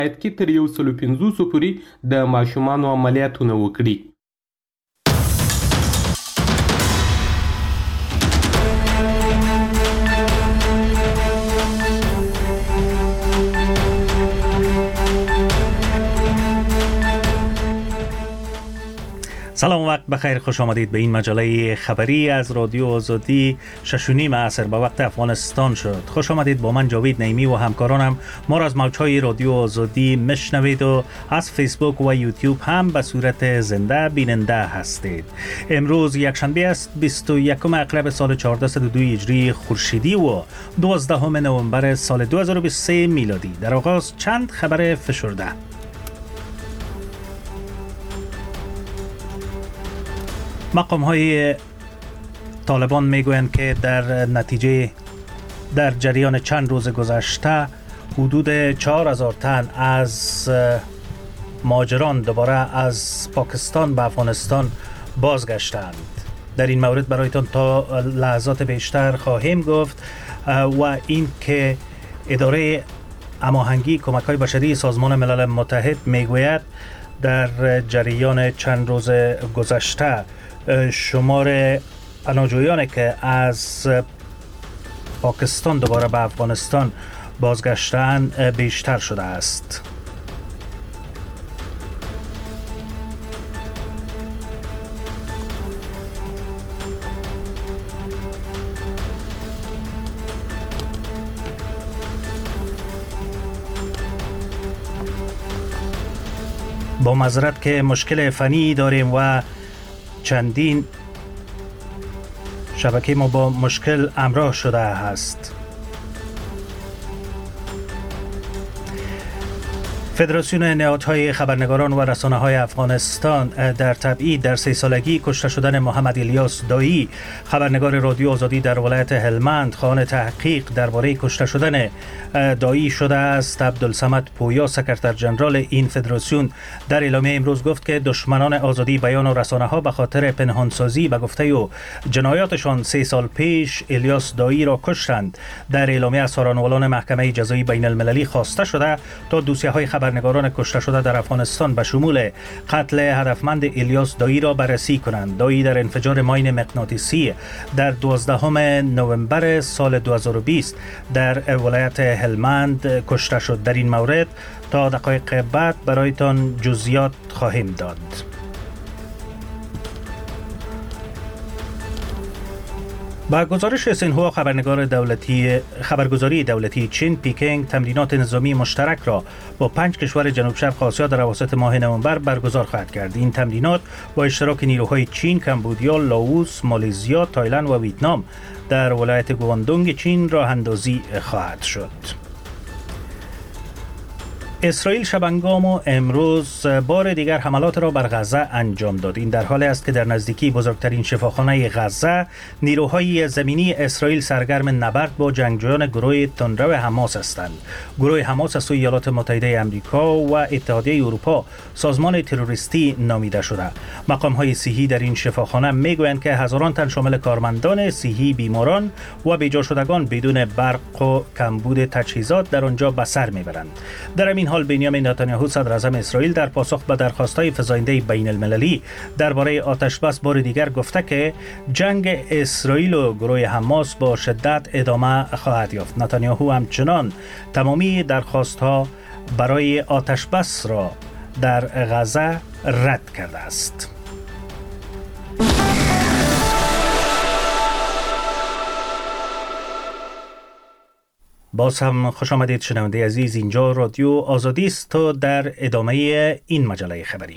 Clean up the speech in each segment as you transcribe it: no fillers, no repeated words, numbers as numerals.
کې تر 150 پورې د ماشومانو عملیاتونه وکړي. سلام، وقت بخیر، خوش آمدید به این مجله خبری از رادیو آزادی 6:30 عصر به وقت افغانستان شد. خوش آمدید، با من جاوید نعیمی و همکارانم ما را از موج‌های رادیو آزادی میشنوید و از فیسبوک و یوتیوب هم به صورت زنده بیننده هستید. امروز یکشنبه است، 21 اکتبر سال 1402 هجری خورشیدی و 12 نوامبر سال 2023 میلادی. در آغاز چند خبر فشرده. مقام‌های طالبان میگویند که در جریان چند روز گذشته حدود 4000 تن از مهاجران دوباره از پاکستان به افغانستان بازگشتند. در این مورد برایتان تا لحظات بیشتر خواهیم گفت و این که اداره هماهنگی کمک‌های بشری سازمان ملل متحد میگوید در جریان چند روز گذشته شمار پناهجویانی که از پاکستان دوباره به افغانستان بازگشتند بیشتر شده است. با معذرت که مشکل فنی داریم و چندین شبکه ما با مشکل همراه شده است. فدراسیون نهادهای خبرنگاران و رسانه‌های افغانستان در تبعید در 3 سالگی کشته شدن محمد الیاس دایی، خبرنگار رادیو آزادی در ولایت هلمند، خواهان تحقیق درباره کشته شدن دایی شده است. عبدالصمد پویا، سکرتر ژنرال این فدراسیون، در اعلامیه امروز گفت که دشمنان آزادی بیان و رسانه‌ها به خاطر پنهانسازی به گفته و جنایاتشان 3 سال پیش الیاس دایی را کشتند. در اعلامیه از سخنرانان محکمه جزایی بین المللی خواسته شده تا دوسیه‌های خبرنگاران کشته شده در افغانستان به شمول قتل هدفمند الیاس دایی را بررسی کنند. دایی در انفجار ماین مغناطیسی در 12 نوامبر سال 2020 در ولایت هلمند کشته شد. در این مورد تا دقایق بعد برایتان جزئیات خواهیم داد. با گزارش سینهوا خبرگزاری دولتی چین، پیکینگ تمرینات نظامی مشترک را با 5 کشور جنوب شرق آسیا در اواسط ماه نوامبر برگزار خواهد کرد. این تمرینات با اشتراک نیروهای چین، کمبودیا، لاوس، مالزیا، تایلند و ویتنام در ولایت گواندونگ چین راه اندازی خواهد شد. اسرائیل شبانگام و امروز بار دیگر حملات را بر غزه انجام داد. این در حالی است که در نزدیکی بزرگترین شفاخانه غزه نیروهای زمینی اسرائیل سرگرم نبرد با جنگجویان گروه تندرو حماس هستند. گروه حماس از سوی ایالات متحده آمریکا و اتحادیه اروپا سازمان تروریستی نامیده شده. مقام‌های صحی در این شفاخانه میگویند که هزاران تن شامل کارمندان صحی، بیماران و بیجا شدگان بدون برق و کمبود تجهیزات در آنجا به سر میبرند. در این حال بنیامین نتانیاهو صدر اعظم اسرائیل در پاسخ به درخواست‌های فزاینده بین المللی درباره آتش‌بس بار دیگر گفته که جنگ اسرائیل و گروه حماس با شدت ادامه خواهد یافت. نتانیاهو همچنان تمامی درخواست‌ها برای آتش‌بس را در غزه رد کرده است. باز هم خوش آمدید شنونده عزیز، اینجا رادیو آزادی است تا در ادامه این مجله خبری.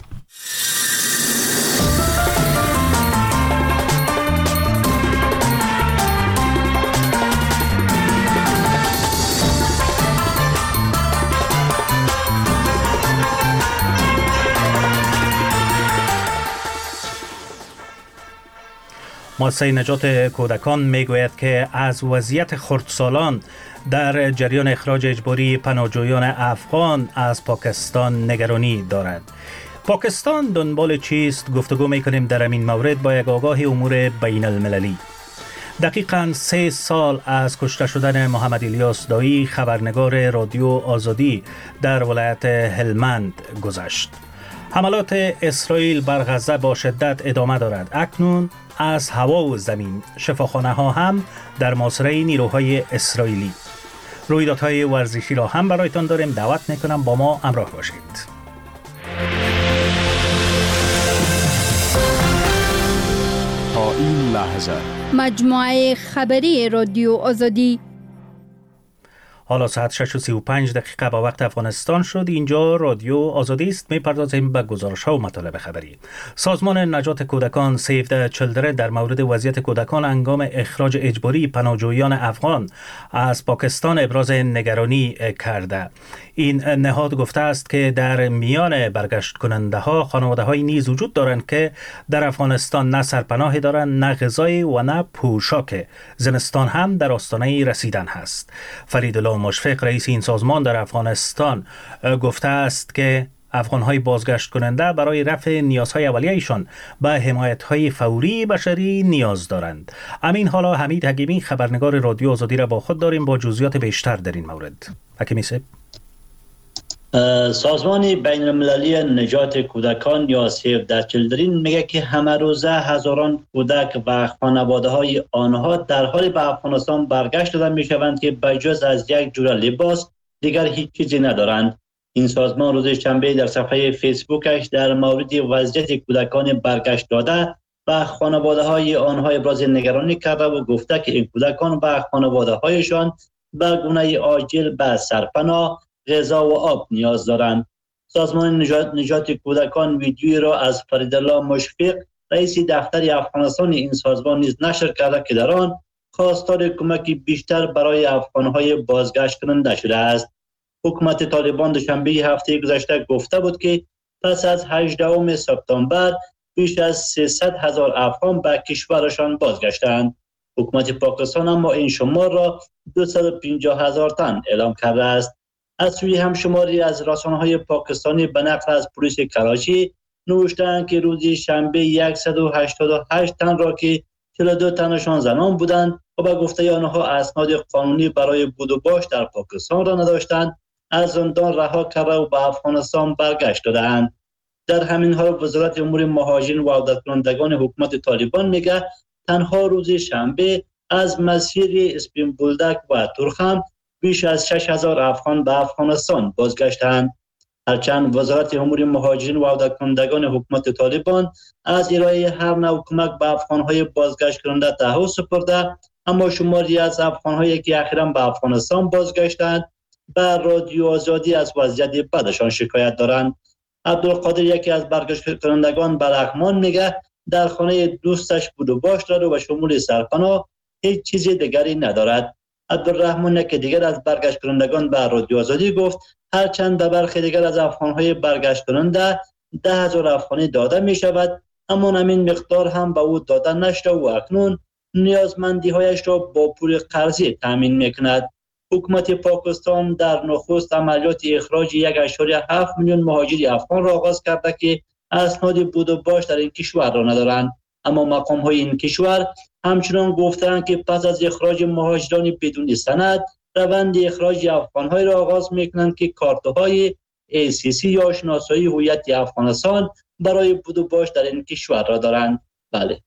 مؤسسه نجات کودکان میگوید که از وضعیت خردسالان در جریان اخراج اجباری پناهجویان افغان از پاکستان نگرانی دارد. پاکستان دنبال چیست؟ گفتگو میکنیم در این مورد با یک آگاه امور بین المللی. دقیقاً 3 سال از کشته شدن محمد الیاس دایی خبرنگار رادیو آزادی در ولایت هلمند گذشت. حملات اسرائیل بر غزه با شدت ادامه دارد. اکنون از هوا و زمین شفاخانه ها هم در محاصره نیروهای اسرائیلی. رویدادهای ورزشی را هم برایتان داریم. دعوت میکنم با ما همراه باشید. تا این لحظه مجموعه خبری رادیو آزادی. حالا ساعت 6:35 با وقت افغانستان شد. اینجا رادیو آزادی است. می‌پردازیم به گزارش‌ها و مطالب خبری. سازمان نجات کودکان سیو د چیلدرن در مورد وضعیت کودکان هنگام اخراج اجباری پناهجویان افغان از پاکستان ابراز نگرانی کرده. این نهاد گفته است که در میان برگشت کننده ها خانواده های نیز وجود دارند که در افغانستان نه سرپناهی دارند، نه غذای و نه پوشاک. زمستان هم در آستانه رسیدن هست. فریدالله مشفق رئیس این سازمان در افغانستان گفته است که افغان‌های بازگشت کننده برای رفع نیازهای اولیه‌شان به حمایت‌های فوری بشری نیاز دارند. امین حالا حمید حکیمی خبرنگار رادیو آزادی را با خود داریم با جزئیات بیشتر در این مورد. حکیمی صاحب. سازمان بین المللی نجات کودکان یا سیو د چیلدرن میگه که همه روزه هزاران کودک و خانواده های آنها در حال به افغانستان برگشت داده میشوند که بجز از یک جور لباس دیگر هیچ چیزی ندارند. این سازمان روز شنبه در صفحه فیسبوکش در مورد وضعیت کودکان برگشت داده و خانواده های آنها ابراز نگرانی کرده و گفته که این کودکان و خانواده هایشان به گونه عاجل به سرپناه، غذا و آب نیاز دارند. سازمان نجات کودکان ویدیویی را از فریدالله مشفق رئیس دفتر افغانستان این سازمان نیز نشر کرده که در آن خواستار کمک بیشتر برای افغان‌های بازگشت کننده شده است. حکومت طالبان دوشنبه هفته گذشته گفته بود که پس از 18 سپتامبر بیش از 300,000 افغان به کشورشان بازگشتند. حکومت پاکستان اما این شمار را 250,000 تن اعلام کرده است. از سوی هم شماری از رسانه‌های پاکستانی به نقل از پلیس کراچی نوشتند که روز شنبه 188 تن را که 42 تنشان زنان بودند و به گفته آنها اسناد قانونی برای بود و باش در پاکستان را نداشتند از زندان رها کرده و به افغانستان برگشت دادند. در همین حال وزارت امور مهاجرین و عودت کنندگان حکومت طالبان میگه تنها روز شنبه از مسیر اسپین بولدک و تورخم بیش از 6,000 افغان به افغانستان بازگشتند. هرچند وزارت امور مهاجرین و عودت کنندگان حکومت طالبان از ارائه هر نوع کمک به افغان‌های بازگشت کننده تعهد سپرده، اما شماری از افغان‌هایی که اخیراً به افغانستان بازگشتند به رادیو آزادی از وضعیت بدشان شکایت دارند. عبدالقادر یکی از برگشت کنندگان به لغمان میگه در خانه دوستش بود و باش داره و شمول سرپناه هیچ چیزی دیگری ندارد. عبدالرحمن که دیگر از برگشت کنندگان به رادیو آزادی گفت هرچند به برخی دیگر از افغان‌های برگشت کننده 10,000 افغانی داده می شود، اما همین مقدار هم به او داده نشده و اکنون نیازمندی‌هایش را با پول قرضی تامین می‌کند. حکومت پاکستان در نخست عملیات اخراج 1.7 میلیون مهاجر افغان را آغاز کرده که اسناد بود و باش در این کشور را ندارند، اما مقام‌های این کشور همچنان گفتند که پس از اخراج مهاجران بدون سند روند اخراج افغان‌های را آغاز می‌کنند که کارت‌های ACC یا شناسایی هویت افغانستان برای بود و باش در این کشور را دارند. بله.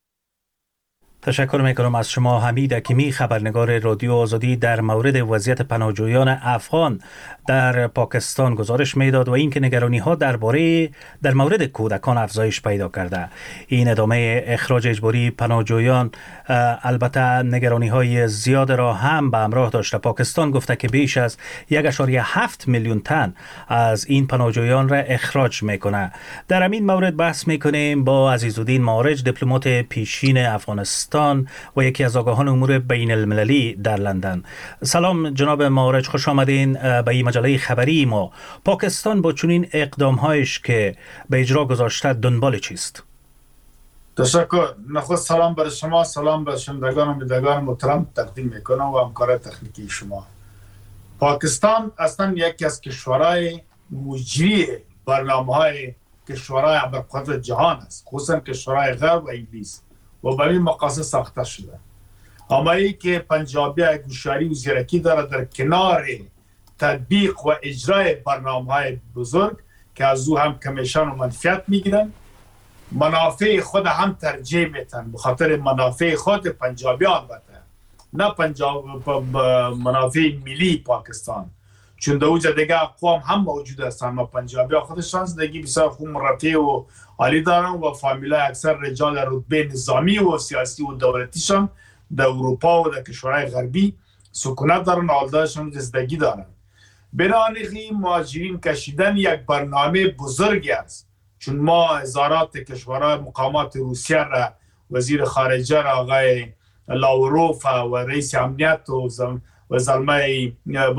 تشکر میکنم از شما حمید حکیمی خبرنگار رادیو آزادی در مورد وضعیت پناهجویان افغان در پاکستان گزارش میداد و اینکه نگرانی ها در مورد کودکان افزایش پیدا کرده. این ادامه اخراج اجباری پناهجویان البته نگرانی های زیاد را هم به همراه داشته. پاکستان گفته که بیش از 1.7 میلیون تن از این پناهجویان را اخراج میکنه. در همین مورد بحث میکنیم با عزیزالدین معارج دیپلمات پیشین افغانستان و یکی از آگاهان امور بین المللی در لندن. سلام جناب معارج، خوش آمدین به این مجله خبری ما. پاکستان با چنین اقدامهایش که به اجرا گذاشته دنبال چیست؟ تشکر. نخست سلام بر شما، سلام بر شنوندگان و بینندگان محترم تقدیم میکنم و همکار تکنیکی شما. پاکستان اصلا یکی از کشورهای مجری برنامه‌های کشورهای ابرقدرت جهان است، خصوصا کشورهای غرب و انگلیس، و برای مقاصد ساخته شده. اما ای که پنجابی گوشاری و زیرکی داره در کنار تطبیق و اجرای برنامه‌های بزرگ که از او هم کمیشن و منفعت میگیرن، منافع خود هم ترجیح میتن، به خاطر منافع خود پنجابی البته، نه منافع ملی پاکستان، چون در اوجه دیگه اقوام هم موجود هستن. ما پنجابی ها خودشان زندگی بسیار خوب مرفه و عالی دارن و فامیلای اکثر رجال رتبه نظامی و سیاسی و دولتیشان در اروپا و در کشورهای غربی سکونت دارن و حالدارشان زندگی دارن. بنابراین مهاجرین کشیدن یک برنامه بزرگی است، چون ما هزارات کشورهای مقامات روسیه را، وزیر خارجه را آقای لاوروف و رئیس امنیت و زلمه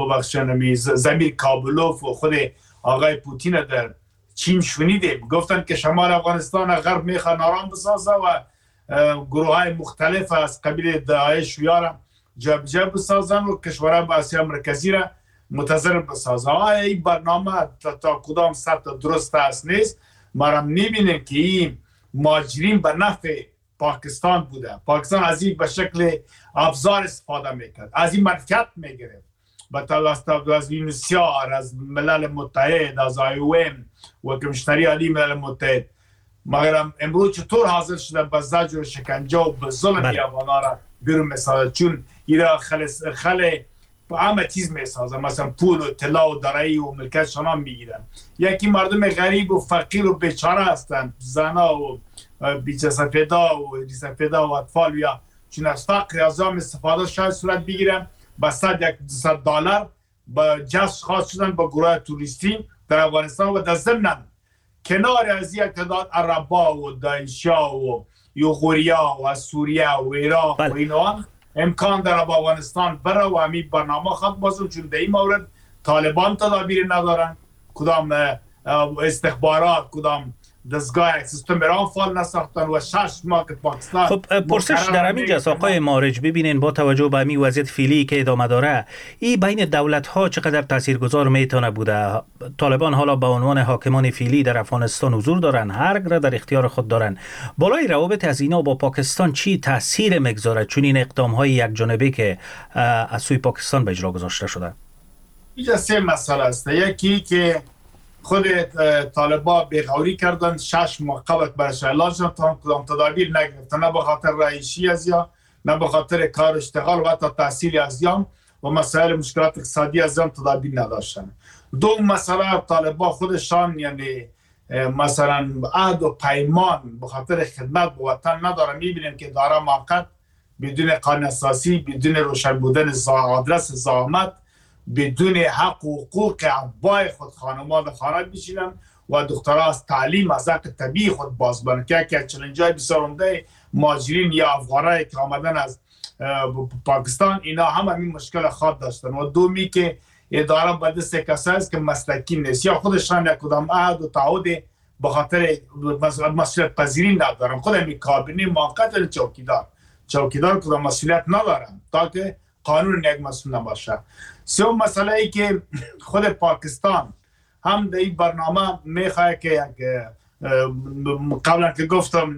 زمیر کابلوف و خود آقای پوتین در چین شنیدیم، گفتن که شمال افغانستان غرب میخواد آرام بسازه و گروه های مختلف از قبیل داعش و یارم جبجه بسازن و کشورهای آسیا مرکزی را متضرر بسازه. این برنامه تا کدام سطح درست است نیست. ما را میبینیم که این مهاجرین به نفع پاکستان بوده. پاکستان از این به شکل ابزار استفاده میکرد، از این منفعت میگرفت به توسط از یونسیار، از ملل متحد، از IOM و کمیشنری عالی ملل متحد. مگر امروز چطور حاضر شده به زجر و شکنجه و به ظلم افغانا را بیرون میسازه؟ چون ایرا خل همه چیز میسازه، مثلا پول و طلا و دارایی و ملکتشان هم میگیرن. یکی مردم غریب و فقیر و بیچاره هستند، زنا و بیچه سفیدا و سفیدا و اطفال، یا چون از فقر از هم استفاده شاید صورت بگیرن با $100 با جذب خاص شدن با گروه توریستی در افغانستان و در ضمن کنار از یک تعداد عربا و داعشیا و یوغوریا و سوریه و عراق و اینا امکان داره با افغانستان بره و همین برنامه خود بازم، چون در این مورد طالبان تدابیر ندارن، کدام استخبارات کدام دستگاه سیستم ایران فعال نساختن و 6 ماه که پاکستان. خب پرسش در همین جاست آقای مارج، ببینین با توجه به همین وضعیت فعلی که ادامه داره، این بین دولت ها چقدر تاثیرگذار میتونه بوده؟ طالبان حالا به عنوان حاکمان فعلی در افغانستان حضور دارن، هر را در اختیار خود دارن. بالای روابط از اینا با پاکستان چی تاثیر میگذاره چون این اقدام های یک جانبه که از سوی پاکستان به اجرا گذاشته شده؟ اینجا 3 مسئله است. یکی که خود طالبان بیغوری کردن، 6 ماه قبل برش اعلان شد تا کدام تدابیر نگرفتن، نه به خاطر رئیسی از یا نه به خاطر کار اشتغال و حتی تحصیل از یام و مسائل مشکلات اقتصادی از یام تدابیر نداشتن. دو مسئله طالبان خودشان یعنی مثلا عهد و پیمان به خاطر خدمت به وطن ندارن. میبینیم که داره موقت بدون قانون اساسی، بدون روشن بودن آدرس زحمت، بدون حق و حقوق ابای خود خانواده خانه بشینن و دخترها از تعلیم از حق طبیعی خود باز برن که چلنجای بسیار عمده مهاجرین یا افغانایی که آمدن از پاکستان اینا هم همین مشکل خود داشتن. و دومی که اداره به دست کسایی است که مسلکی نیست یا خودشان یک کدام عهد و تعهد به خاطر مسئولیت پذیری ندارن. خود همین کابینه موقت چوکیدار کدام مسئولیت ندارن تا که قانون یک مسئول نباشه. سوم مسئله ای که خود پاکستان هم در این برنامه میخواه که یک قبلا که گفتم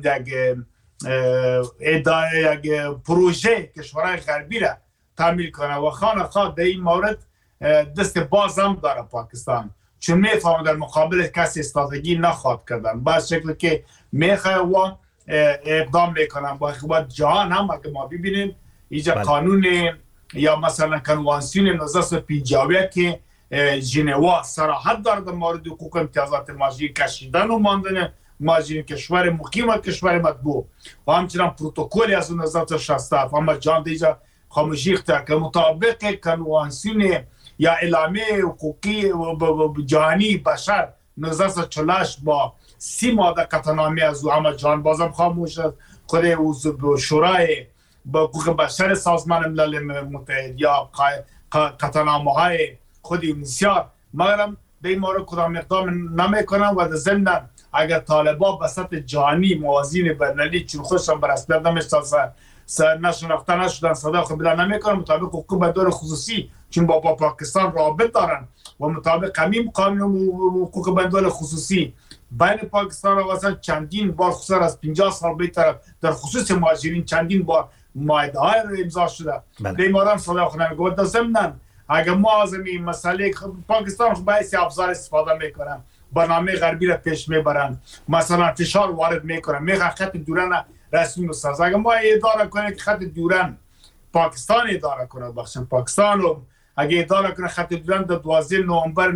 یک پروژه کشورهای غربی را تعمیل کنه و خانه در این مورد دست باز هم داره پاکستان، چون میفهم در مقابل کسی استراتژی نخواد کردن با شکل که میخواه و اقدام میکنن. با جهان هم اگه ما ببینیم اینجا قانون یا مثلا کنوانسیون 1950 که ژنوا صراحت داره در مورد حقوق امتیازات مهاجرین کشیدن و ماندن مهاجرین کشور مقیم و کشور مطبوع و همچنان پروتکلی از 1967 اما جان دیجا خاموشی اختیار که مطابق کنوانسیون یا اعلامیه حقوقی جهانی بشر 1948 با 30 ماده قطعنامه از او اما جان بازم خاموش است. خود شورای با حقوق بشر سازمان ملل متحد یا قطعنامه‌های خود یونسیار مگرم در این مورد کدام اقدام نمیکنن و در ضمن اگر طالبان به سطح جهانی موازین بین‌المللی چون خودشان به رسمیت نشناخته نشدن صدا قبول نمیکنن مطابق حقوق بندر خصوصی چون با پاکستان رابط دارن و مطابق همین قانون حقوق بندر خصوصی بین پاکستان و افغانستان چندین بار خصوصا از 50 سال بیشتر در خصوص مهاجرین چندین بار مایده های رو امضا شده. بیماران صادق نمیگوید در ضمن اگر ما از این مسئله پاکستان خب باعث افزار استفاده میکنن، برنامه غربی را پیش میبرن، مثلا فشار وارد میکنن، میگن خط دوران رسمی مساز. اگر ما اداره کنیم که خط دوران پاکستان اداره کنه، بخشن پاکستان رو اگه اداره کنه خط دوران در 12 نوامبر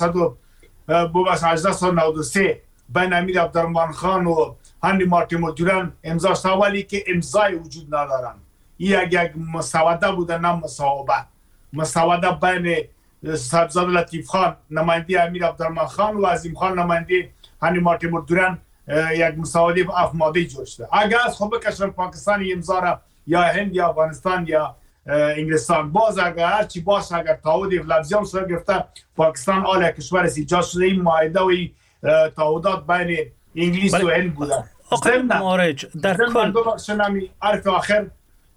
1893 بین امیر عبدالرحمن خان و هنری مارتین دوران امضا شد، ولی که امضای وجود ندارن. این یک مسوده بوده، نه مسوده بین صاحبزاده لطیف خان نماینده امیر عبدالرحمن خان و عظیم خان نماینده هنری مارتین دوران یک مسوده افماده جوړ شده. اگر از خوب کشور پاکستان امضا را یا هند یا افغانستان یا انگلستان باز اگر هرچی باشه، اگر تعهد لفظی هم صورت گرفته پاکستان آل کشور ایجاد شده، این معاهده و تعهدات بین انگلیس و هند بوده. آقای مارج در کل شنمی عرف آخر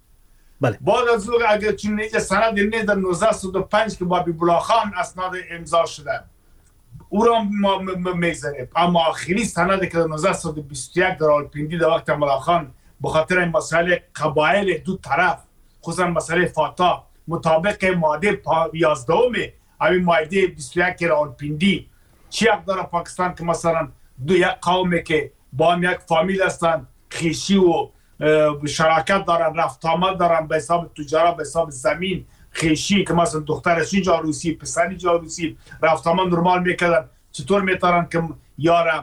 بعد از اون اگر چون نیجه سند اینه در 1905 که با بیبولا خان اسناد امضا شده او را ما میگذاریم، اما آخری سند که در 1921 در راولپیندی در وقت مولا خان بخاطر این مسئله قبایل دو طرف خصوصا مسئله فاتا مطابق ماده 11 همین ماده 21 راولپیندی چی حق داره پاکستان که مثلا یک قومی که با هم یک فامیل هستند، خیشی و شراکت دارن، رفت آمد دارن به حساب تجارت، به حساب زمین، خیشی که مثلا دخترش اینجا روسی پسر اینجا روسی رفت آمد نرمال میکردن، چطور میتارن که یارم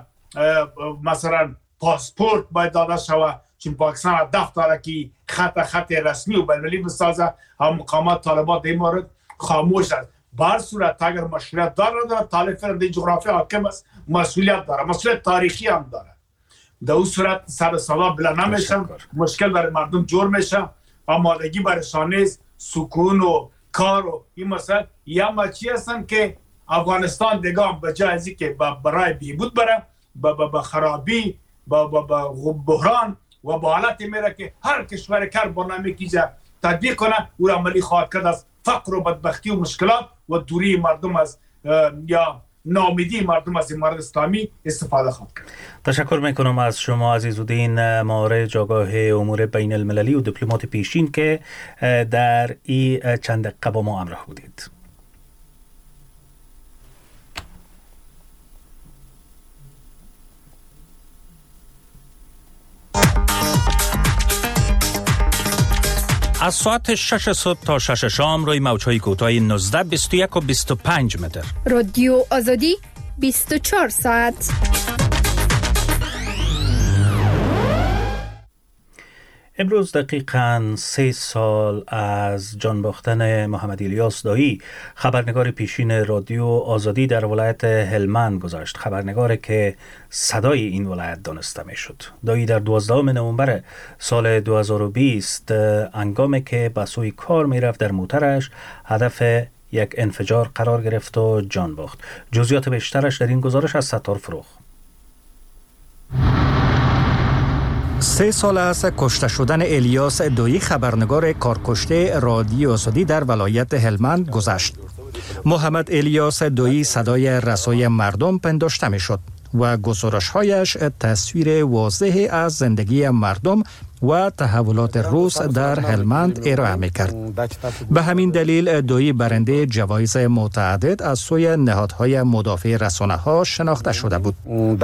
مثلا پاسپورت باید داده شوه چون پاکستان هدف داره که خط رسمی و بین‌المللی بسازه. هم مقامات طالبات این مورد خاموش است. بر صورت اگر مشروعیت داره طالب فرد جغرافی حاکم است، مسئولیت داره، مسئولیت تاریخی هم داره. در اون صورت سر صدا بلا نمیشن، مشکل برای مردم جور میشه، آمادگی برای شانیز سکون و کار و این مسئله یا مچی هستن که افغانستان دیگه به جای ازی که برای بیهود بره به خرابی به بحران و به حالتی میره که هر کشور کار برنامه کیجا تطبیق کنه او عملی خواهد کرد از فقر و بدبختی و مشکلات و دوری مردم از یا ناامیدی مردم از امارت اسلامی استفاده خواهد کرد. تشکر میکنم از شما عزیزالدین مارج، آگاه امور بین المللی و دیپلمات پیشین که در این چند دقیقه با ما همراه بودید. از ساعت 6 صبح تا 6 شام روی موج‌های کوتاه 19 21 و 25 متر. رادیو آزادی 24 ساعت. امروز دقیقاً 3 سال از جان باختن محمد الیاس دایی، خبرنگار پیشین رادیو آزادی در ولایت هلمند گذشت. خبرنگاری که صدای این ولایت دانسته می شد. دایی در 12 نوامبر سال 2020 هنگامی که به سوی کار می رفت در موترش هدف یک انفجار قرار گرفت و جان باخت. جزئیات بیشترش در این گزارش از ستار فروغ. 3 سال است کشته شدن الیاس دایی، خبرنگار کارکشته رادیو آزادی در ولایت هلمند گذشت. محمد الیاس دایی صدای رسای مردم پنداشته می شد و گزارش‌هایش تصویر واضحی از زندگی مردم و تحولات روز در هلمند ارائه می‌کرد. به همین دلیل دایی برنده جوایز متعدد از سوی نهادهای مدافع رسانه‌ها شناخته شده بود.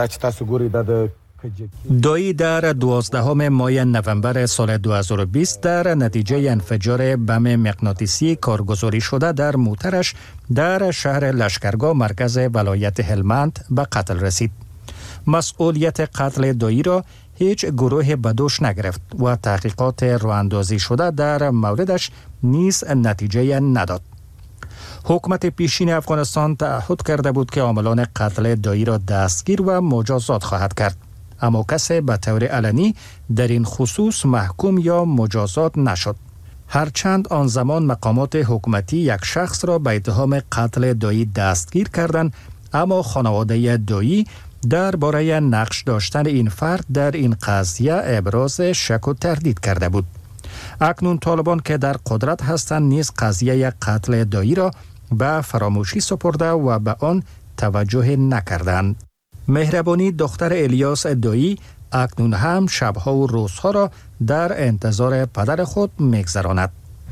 دایی در 12 ماه نوامبر سال 2020 در نتیجه انفجار بم مغناطیسی کارگزاری شده در موترش در شهر لشکرگاه مرکز ولایت هلمند به قتل رسید. مسئولیت قتل دایی را هیچ گروه به دوش نگرفت و تحقیقات راه‌اندازی شده در موردش نیز نتیجه نداد. حکومت پیشین افغانستان تعهد کرده بود که عاملان قتل دایی را دستگیر و مجازات خواهد کرد، اما کسی به طور علنی در این خصوص محکوم یا مجازات نشد. هرچند آن زمان مقامات حکومتی یک شخص را به اتهام قتل دایی دستگیر کردند، اما خانواده دایی درباره نقش داشتن این فرد در این قضیه ابراز شک و تردید کرده بود. اکنون طالبان که در قدرت هستند نیز قضیه قتل دایی را به فراموشی سپرده و به آن توجه نکردند. مهربانی دختر الیاس دایی اکنون هم شبها و روزها را در انتظار پدر خود می‌گذراند.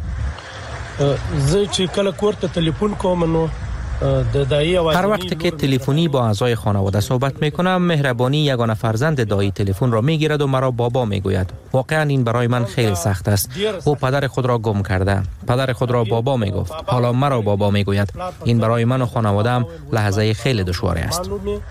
هر وقت که تلفنی با اعضای خانواده صحبت می کنم، مهربانی یگانه فرزند دایی تلفن را می گیرد و مرا بابا می گوید. واقعا این برای من خیلی سخت است. او پدر خود را گم کرده. پدر خود را بابا می گفت. حالا مرا بابا می گوید. این برای من و خانواده‌ام لحظه خیلی دشواری است.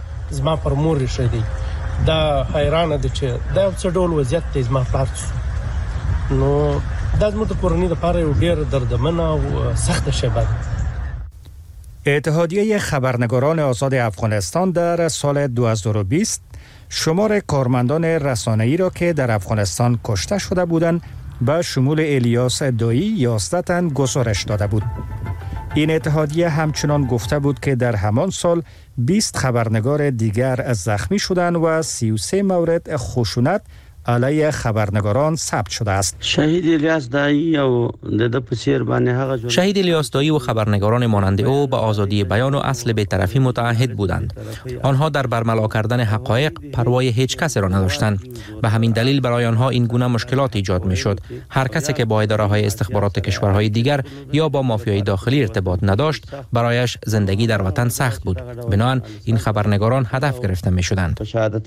دا حیرانه ده چې دا څه ډول وضعیت دی زما پلار نو دا زموږ د کورنۍ لپاره یو ډېر دردمنه او سخته شیبه ده. اتحادیه خبرنگاران آزاد افغانستان در سال 2020 شمار کارمندان رسانه‌ای را که در افغانستان کشته شده بودند به شمول الیاس دایی 11 تن گزارش داده بود. این اتحادیه همچنان گفته بود که در همان سال 20 خبرنگار دیگر زخمی شدند و 33 مورد خشونت علیه خبرنگاران ثبت شده است. شهید الیاس دایی و خبرنگاران مانند او به آزادی بیان و اصل بی‌طرفی متعهد بودند. آنها در برملا کردن حقایق پروای هیچ کسی را نداشتند. به همین دلیل برای آنها این گونه مشکلات ایجاد می‌شد. هر کسی که با اداره‌های استخبارات کشورهای دیگر یا با مافیای داخلی ارتباط نداشت، برایش زندگی در وطن سخت بود. بنابراین این خبرنگاران هدف گرفته می‌شدند.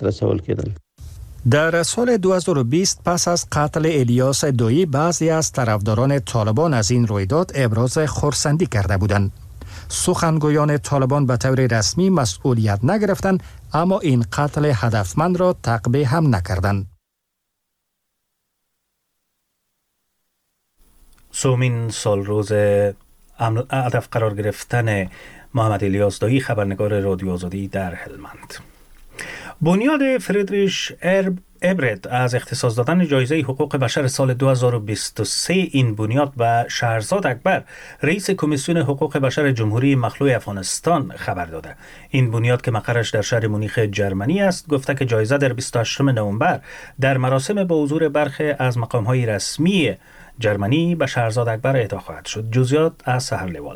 در سال 2020 پس از قتل الیاس دایی بعضی از طرفداران طالبان از این رویداد ابراز خرسندی کرده بودند. سخنگویان طالبان به طور رسمی مسئولیت نگرفتند، اما این قتل هدفمند را تعقیب هم نکردند. سومین سال روز هدف قرار گرفتن محمد الیاس دایی خبرنگار رادیو آزادی در هلمند. بنیاد فریدریش ابرت از اختصاص دادن جایزه حقوق بشر سال 2023 این بنیاد به شهرزاد اکبر رئیس کمیسیون حقوق بشر جمهوری مخلوع افغانستان خبر داده. این بنیاد که مقرش در شهر مونیخ جرمنی است گفته که جایزه در 28 نوامبر در مراسم با حضور برخی از مقام‌های رسمی جرمنی به شهرزاد اکبر اهدا خواهد شد. جزئیات از سحر لوال.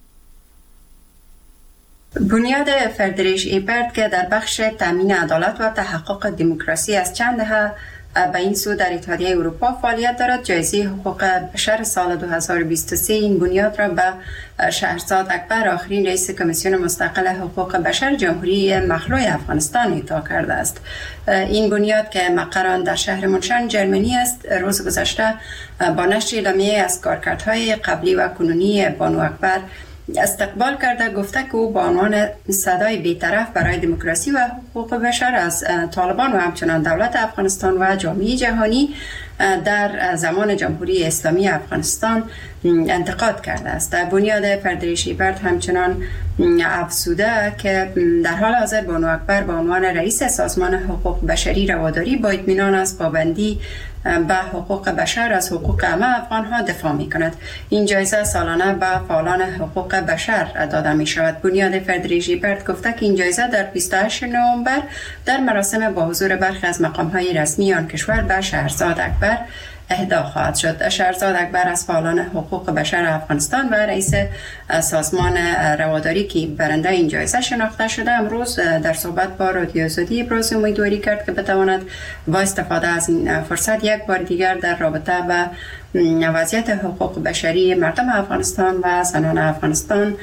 بنیاد فریدریش ایبرت که در بخش تامین عدالت و تحقق دموکراسی از چند دهه به این سو در اتحادیه اروپا فعالیت دارد، جایزه حقوق بشر سال 2023 این بنیاد را به شهرزاد اکبر آخرین رئیس کمیسیون مستقل حقوق بشر جمهوری مخلوع افغانستان اهدا کرده است. این بنیاد که مقر آن در شهر مونشن جرمنی است، روز گذشته با نشر اعلامیه از کارکردهای قبلی و کنونی بانو اکبر استقبال کرده، گفته که او با عنوان صدای بی‌طرف برای دموکراسی و حقوق بشر از طالبان و همچنان دولت افغانستان و جامعه جهانی در زمان جمهوری اسلامی افغانستان انتقاد کرده است. بنیاد فریدریش ایبرت همچنان افزوده که در حال حاضر بانو اکبر با عنوان رئیس سازمان حقوق بشری رواداری با اطمینان از پابندی به حقوق بشر از حقوق همه افغان‌ها دفاع می‌کند. این جایزه سالانه به فعالان حقوق بشر داده می‌شود. بنیاد فریدریش ایبرت گفته که این جایزه در 28 نوامبر در مراسم با حضور برخی از مقام‌های رسمی آن کشور به شهرزاد اکبر اهدا خواهد شد. شهرزاد اکبر از فعالان حقوق بشر افغانستان و رئیس سازمان رواداری که برنده این جایزه شناخته شده، امروز در صحبت با رادیو آزادی ابراز امیدواری کرد که بتواند با استفاده از این فرصت یک بار دیگر در رابطه با وضعیت حقوق بشری مردم افغانستان و زنان افغانستان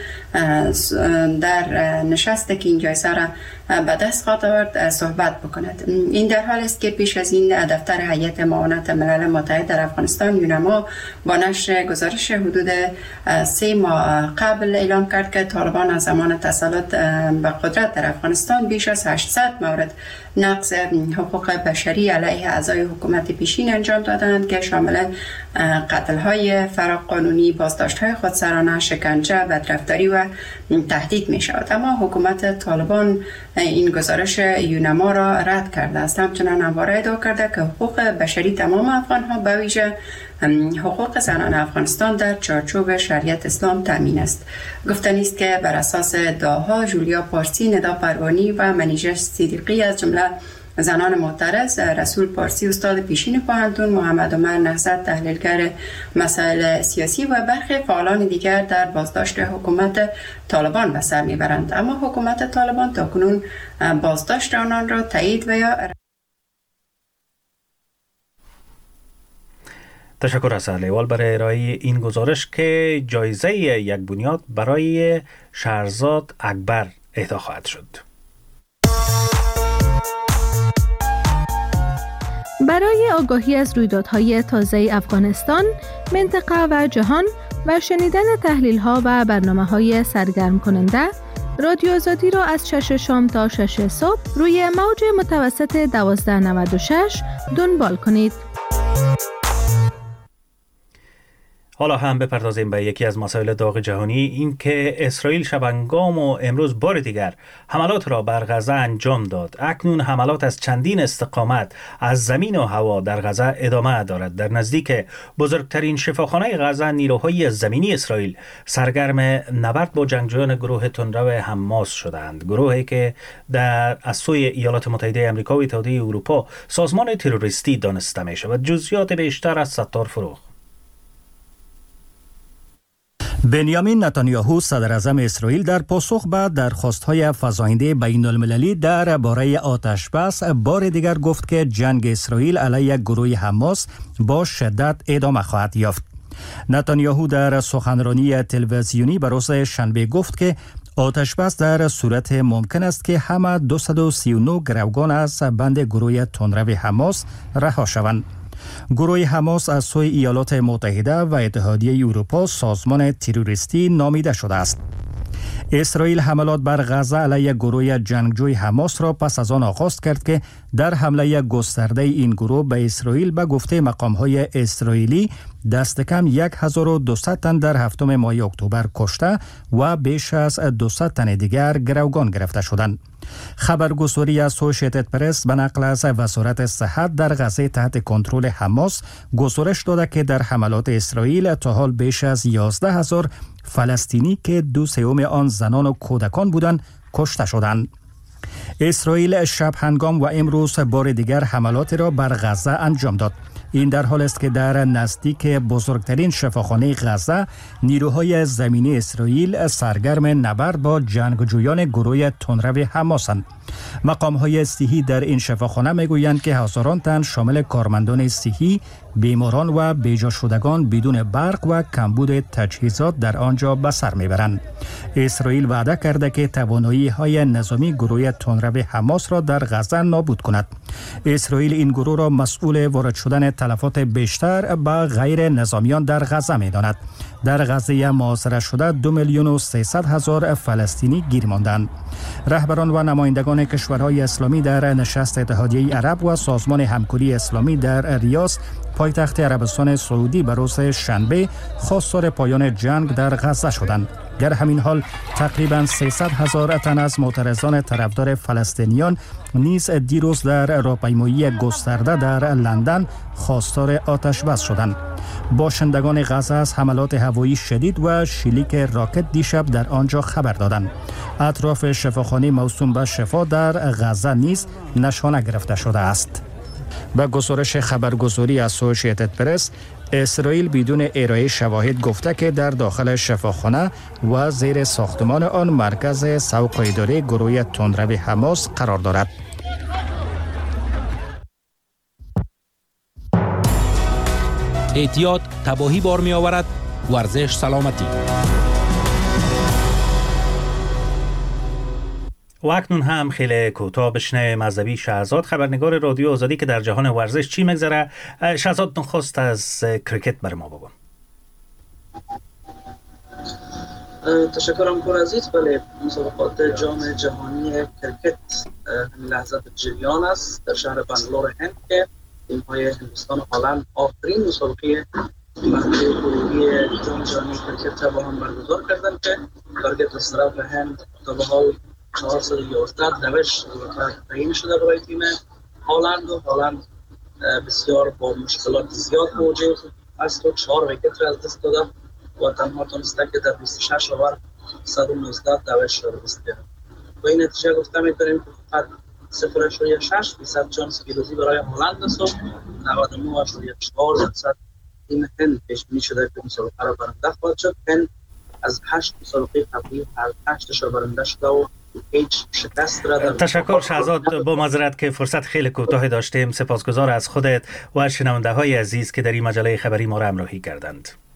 در نشستی که این جایزه را به دست خواهد آورد صحبت بکند. این در حال است که پیش از این دفتر هیئت معاونت ملل متحد در افغانستان یونما با نشر گزارش حدود 3 ماه قبل اعلام کرد که طالبان از زمان تسلط به قدرت در افغانستان بیش از 800 مورد نقض حقوق بشری علیه اعضای حکومت پیشین انجام دادند که شامل قتل‌های فراقانونی، بازداشت‌های خودسرانه، شکنجه، بدرفتاری و تهدید می‌شود. اما حکومت طالبان این گزارش یونما را رد کرده است. همچنان همواره ادعا کرده که حقوق بشری تمام افغان‌ها به ویژه حقوق زنان افغانستان در چارچوب شریعت اسلام تامین است. گفتنی است که بر اساس ادعاها جولیا پارسی، ندا پروانی و منیژه صدیقی از جمله زنان معترض، رسول پارسی استاد پیشین پوهنتون، محمد عمر نهضت تحلیلگر مسائل سیاسی و برخی فعالان دیگر در بازداشت حکومت طالبان به سر میبرند. اما حکومت طالبان تاکنون بازداشت آنان را تایید و یا تشکر از اهلیوال برای ارائه این گزارش که جایزه یک بنیاد برای شهرزاد اکبر اهدا خواهد شد. برای آگاهی از رویدادهای تازه افغانستان، منطقه و جهان و شنیدن تحلیل‌ها و برنامه‌های سرگرم کننده، رادیو آزادی را از 6 شام تا 6 صبح روی موج متوسط 1296 دنبال کنید. حالا هم بپردازیم به یکی از مسائل داغ جهانی، این که اسرائیل شبانگام و امروز بار دیگر حملات را بر غزه انجام داد. اکنون حملات از چندین استقامت از زمین و هوا در غزه ادامه دارد. در نزدیک بزرگترین شفاخانه غزه نیروهای زمینی اسرائیل سرگرم نبرد با جنگجویان گروه تندرو حماس شدند. گروهی که از سوی ایالات متحده آمریکا و اتحادیه اروپا سازمان تروریستی دانسته می شود. جزئیات بیشتر از ستار فروغ. بنیامین نتانیاهو صدر اعظم اسرائیل در پاسخ به درخواست‌های فزاینده بین المللی درباره آتش‌بس بار دیگر گفت که جنگ اسرائیل علیه گروه حماس با شدت ادامه خواهد یافت. نتانیاهو در سخنرانی تلویزیونی به روز شنبه گفت که آتش‌بس در صورت ممکن است که همه 239 گروگان از بند گروه تندرو حماس رها شوند. گروه حماس از سوی ایالات متحده و اتحادیه اروپا سازمان تروریستی نامیده شده است. اسرائیل حملات بر غزه علیه گروه جنگجوی حماس را پس از آن آغاز کرد که در حمله گسترده این گروه به اسرائیل به گفته مقام‌های اسرائیلی دست کم 1200 تن در هفتم ماه اکتبر کشته و بیش از 200 تن دیگر گروگان گرفته شدند. خبرگزاری اسوسییتد پرس به نقل از وزارت صحت در غزه تحت کنترل حماس گزارش داده که در حملات اسرائیل تا حال بیش از 11,000 فلسطینی که 2/3 آن زنان و کودکان بودند کشته شدند. اسرائیل شب هنگام و امروز بار دیگر حملات را بر غزه انجام داد. این در حال است که در نزدیک بزرگترین شفاخانه غزه نیروهای زمینی اسرائیل سرگرم نبرد با جنگجویان گروه تندرو حماسند. مقام‌های صحی در این شفاخانه میگویند که هزاران تن شامل کارمندان صحی، بیماران و بیجا شدگان بدون برق و کمبود تجهیزات در آنجا به سر میبرند. اسرائیل وعده کرده که توانایی‌های نظامی گروه تندرو حماس را در غزه نابود کند. اسرائیل این گروه را مسئول وارد شدن تلفات بیشتر به غیر نظامیان در غزه می‌داند. در غزه محاصره شده 2,300,000 فلسطینی گیر ماندند. رهبران و نمایندگان کشورهای اسلامی در نشست اتحادیه عرب و سازمان همکاری اسلامی در ریاض پایتخت عربستان سعودی به روز شنبه خواستار پایان جنگ در غزه شدند. در همین حال تقریباً 300,000 تن از معترضان طرفدار فلسطینیان نیز دیروز در راهپیمایی گسترده در لندن خواستار آتش‌بس شدند. باشندگان غزه از حملات هوایی شدید و شلیک راکت دیشب در آنجا خبر دادند. اطراف شفاخانه موسوم به شفا در غزه نیز نشانه گرفته شده است. به گزارش خبرگزاری اسوسییتد پرس، اسرائیل بدون ارائه شواهد گفته که در داخل شفاخانه و زیر ساختمان آن مرکز سوق اداره گروه تندرو حماس قرار دارد. اعتیاد تباهی بار می آورد. ورزش سلامتی. و اکنون هم خیلی کوتاه بشنویم از شهزاد، خبرنگار رادیو آزادی، که در جهان ورزش چی میگذره. شهزاد، نخست از کرکت بر ما بگو. تشکرم کور عزیز. بله، مسابقات جام جهانی کرکت همین لحظات جریان است در شهر بنگلور هند که تیم‌های هندوستان و هلند آخرین مسابقه مرحله گروهی جام جهانی کرکت با هم برگزار کردند که تارگت از طرف هند تا به حال 411 روش تعیین شده برای تیم هلند و هلند بسیار با مشکلات زیاد مواجه است و 4 ویکت را از دست داده و تنها تونسته که در 26 اوور 119 روش را دست بیاره. با این نتیجه گفته می‌تونیم که فقط 0.6% چانس پیروزی برای هلند است و 99.4% این هند پیش بینی شده که مسابقه را برنده خواهد شد. هند از 8 مسابقه قبلی هر 8 را برنده شده و هیچ شکست را در تشکر شهزاد. با معذرت که فرصت خیلی کوتاهی داشتیم. سپاسگزار از خودت و از شنونده های عزیز که در این مجله خبری ما را همراهی کردند.